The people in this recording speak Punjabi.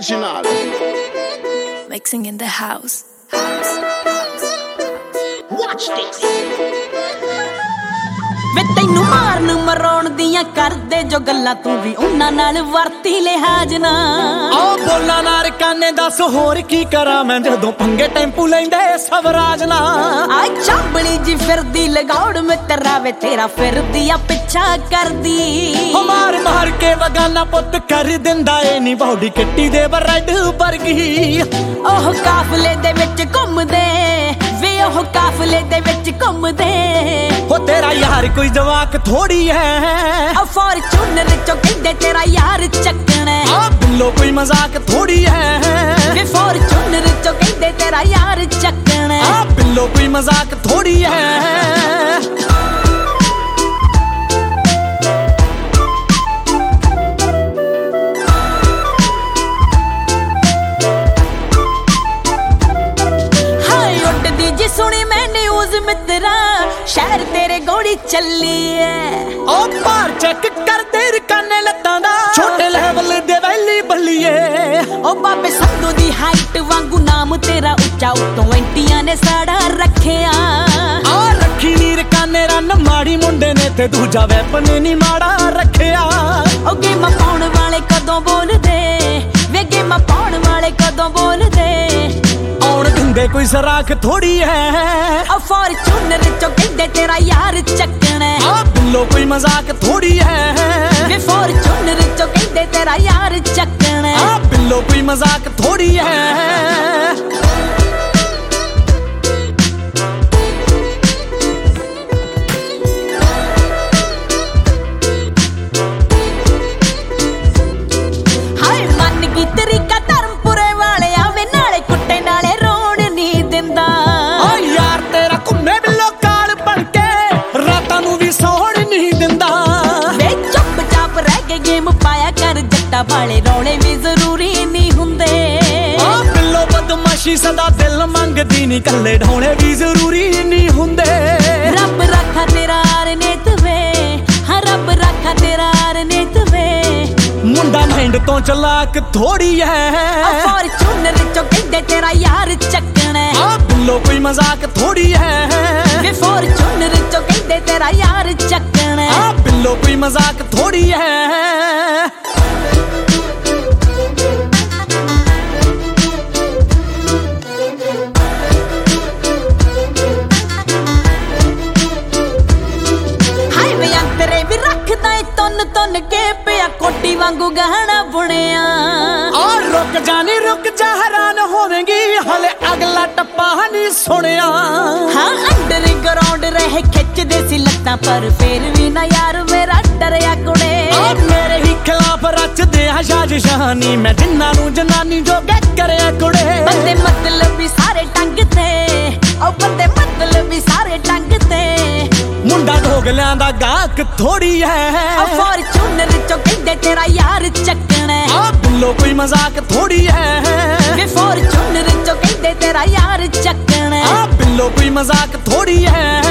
Original. Mixing in the house. Watch this. ਵੇ ਤੈਨੂੰ ਮਾਰਨ ਮਰਾਉਣ ਦੀਆਂ ਕਰਦੇ ਜੋ ਗੱਲਾਂ ਤੂੰ ਵੀ ਉਹਨਾਂ ਨਾਲ ਵਰਤੀ ਲਿਹਾਜ਼ ਨਾ ਆ ਬੋਲਾਂ ਨਾਲ ਕਾਨੇ ਦੱਸ ਹੋਰ ਕੀ ਕਰਾਂ ਮੈਂ ਜਦੋਂ ਪੰਗੇ ਟੈਂਪੂ ਲੈਂਦੇ ਸਵਰਾਜ ਨਾ ਆ ਚਾਂਬਲੀ ਜੀ ਫਿਰਦੀ ਲਗਾਉੜ ਮਿੱਤਰਾ ਵੇ ਤੇਰਾ ਫਿਰਦੀ ਆ ਪਿੱਛਾ ਕਰਦੀ ਮਾਰ ਮਾਰ ਕੇ ਵਗਾਨਾ ਪੁੱਤ ਕਰ ਦਿੰਦਾ ਏ ਨੀ ਬੌਡੀ ਕਿੱਟੀ ਦੇ ਬਰੈਡ ਵਰਗੀ ਉਹ ਕਾਫਲੇ ਦੇ ਵਿੱਚ ਘੁੰਮਦੇ ਵੇ ਉਹ ਕਾਫਲੇ ਦੇ ਵਿੱਚ ਘੁੰਮਦੇ ਹੋ ਤੇਰਾ ਯਾਰ ਕੋਈ ਜਵਾਕ ਥੋੜੀ ਹੈ ਆ ਫੋਰਚੂਨਰ ਚੋਂ ਕਹਿੰਦੇ ਤੇਰਾ ਯਾਰ ਚੱਕਣਾ ਆ ਬਿੱਲੋ ਕੋਈ ਮਜ਼ਾਕ ਥੋੜੀ ਹੈ ਵੇ ਫੋਰਚੂਨਰ ਚੋਂ ਕਹਿੰਦੇ ਤੇਰਾ ਯਾਰ ਚੱਕਣਾ ਆ ਬਿੱਲੋ ਕੋਈ ਮਜ਼ਾਕ ਥੋੜੀ ਹੈ ਸੁਣੀ ਮੈਂ ਨਿਊਜ਼ ਮਿੱਤਰਾ ਸ਼ਹਿਰ ਤੇਰੇ ਗੋਲੀ ਚੱਲੀ ਐ ਉਹ ਭਾਰ ਚੈੱਕ ਕਰਦੇ ਰਕਾਨੇ ਲੱਤਾਂ ਦਾ ਛੋਟੇ ਲੈਵਲ ਦੇ ਵੈਲੀ ਬੱਲੀਏ ਉਹ ਬਾਬੇ ਸੰਧੂ ਦੀ ਹਾਈਟ ਵਾਂਗੂ ਨਾਮ ਤੇਰਾ ਉੱਚਾ ਉਤੋਂ ਐਂਟੀਆਂ ਨੇ ਸਾੜਾ ਰੱਖਿਆ ਆ ਰੱਖੀ ਨੀ ਰਕਾਨੇ ਰਨ ਮਾੜੀ ਮੁੰਡੇ ਨੇ ਤੇ ਦੂਜਾ ਵੈਪਨ ਨੀ ਮਾੜਾ ਰੱਖਿਆ ਉਹ ਗੇਮਾਂ ਪਾਉਣ ਵਾਲੇ ਕਦੋਂ ਬੋਲਦੇ ਵੇ ਗੇਮਾਂ ਪਾਉਣ ਵਾਲੇ ਕਦੋਂ ਬੋਲਦੇ ਆਉਣ ਦਿੰਦੇ ਕੋਈ ਸਰਾਖ ਥੋੜੀ ਹੈ ਆ ਫੋਰਚੂਨਰ ਚੋਂ ਕਹਿੰਦੇ ਤੇਰਾ ਯਾਰ ਚੱਕਣਾ ਆ ਬਿੱਲੋ ਕੋਈ ਮਜ਼ਾਕ ਥੋੜੀ ਹੈ ਵੇ ਫੋਰਚੂਨਰ ਚੋਂ ਕਹਿੰਦੇ ਤੇਰਾ ਯਾਰ ਚੱਕਣਾ ਆ ਬਿੱਲੋ ਕੋਈ ਮਜ਼ਾਕ ਥੋੜੀ ਹੈ ਵਾਲੇ ਰੌਲੇ ਵੀ ਜ਼ਰੂਰੀ ਨਹੀਂ ਹੁੰਦੇ ਆ ਬਿੱਲੋ ਬਦਮਾਸ਼ੀ ਸਦਾ ਦਿਲ ਮੰਗਦੀ ਨਹੀਂ ਕੱਲੇ ਢੋਲੇ ਵੀ ਜ਼ਰੂਰੀ ਨਹੀਂ ਹੁੰਦੇ ਰੱਬ ਰੱਖਾ ਤੇਰਾ ਅਰਨੇਤ ਵੇ ਹਾਂ ਰੱਬ ਰੱਖਾ ਤੇਰਾ ਅਰਨੇਤ ਵੇ ਮੁੰਡਾ ਮਾਈਂਡ ਤੋਂ ਚਲਾਕ ਥੋੜੀ ਹੈ ਆ ਫੋਰਚੂਨਰ ਚੋਂ ਕਹਿੰਦੇ ਤੇਰਾ ਯਾਰ ਚੱਕਣਾ ਆ ਬਿੱਲੋ ਕੋਈ ਮਜ਼ਾਕ ਥੋੜੀ ਹੈ ਵੇ ਫੋਰਚੂਨਰ ਚੋਂ ਕਹਿੰਦੇ ਤੇਰਾ ਯਾਰ ਚੱਕਣਾ ਆ ਬਿੱਲੋ ਕੋਈ ਮਜ਼ਾਕ ਥੋੜੀ ਹੈ ਤੁੰਨ ਕੇ ਪਿਆ ਕੋਟੀ ਵਾਂਗੂ ਗਹਿਣਾ ਬੁਣਿਆ ਆ ਰੁਕ ਜਾਨੀ ਰੁਕ ਜਾ ਹੈਰਾਨ ਹੋਵੇਂਗੀ ਹਲੇ ਅਗਲਾ ਟੱਪਾ ਨਹੀਂ ਸੁਣਿਆ ਹਾਂ ਅੰਡਰ ਗਰਾਊਂਡ ਰਹੇ ਖਿੱਚਦੇ ਸੀ ਲੱਤਾਂ ਪਰ ਫੇਰ ਵੀ ਨਾ ਯਾਰ ਮੇਰਾ ਡਰਿਆ ਕੁੜੇ ਆ ਮੇਰੇ ਹੀ ਖਿਲਾਫ ਰਚਦੇ ਆ ਸਾਜ਼ਿਸ਼ਾਂ ਮੈਂ ਜਿੰਨਾਂ ਨੂੰ ਜਨਾਨੀ ਜੋਗੇ ਕਰਿਆ ਕੁੜੇ ਬੰਦੇ ਮਤਲਬ ਵੀ ਸਾਰੇ ਟੰਗ ਤੇ ਉਹ ਬੰਦੇ ਮਤਲਬ ਵੀ ਸਾਰੇ ਟੰਗ ਤੇ ਮੁੰਡਾ ਢੋਗਲਿਆਂ ਦਾ ਗਾਹਕ ਥੋੜੀ ਹੈ ਆ ਫੋਰਚੂਨਰ ਚੋਂ ਕਹਿੰਦੇ ਤੇਰਾ ਯਾਰ ਚੱਕਣਾ ਆ ਬਿੱਲੋ ਕੋਈ ਮਜ਼ਾਕ ਥੋੜੀ ਹੈ ਵੇ ਫੋਰਚੂਨਰ ਚੋਂ ਕਹਿੰਦੇ ਤੇਰਾ ਯਾਰ ਚੱਕਣਾ ਆ ਬਿੱਲੋ ਕੋਈ ਮਜ਼ਾਕ ਥੋੜੀ ਹੈ